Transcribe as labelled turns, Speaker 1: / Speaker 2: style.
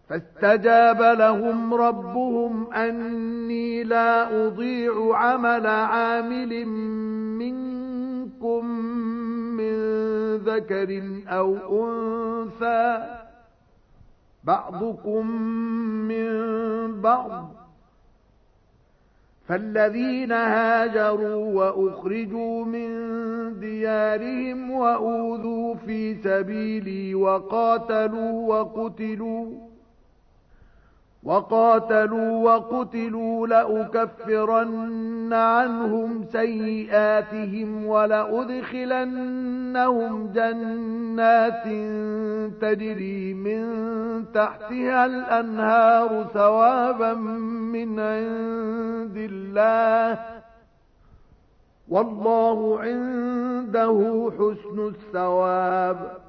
Speaker 1: فاستجاب لهم ربهم أني لا أضيع عمل عامل منكم من ذكر أو أنثى بعضكم من بعض، فالذين هاجروا وأخرجوا من ديارهم وأوذوا في سبيلي وقاتلوا وقتلوا لأكفرن عنهم سيئاتهم ولأدخلنهم جنات تجري من تحتها الأنهار ثوابا من عند الله، والله عنده حسن الثواب.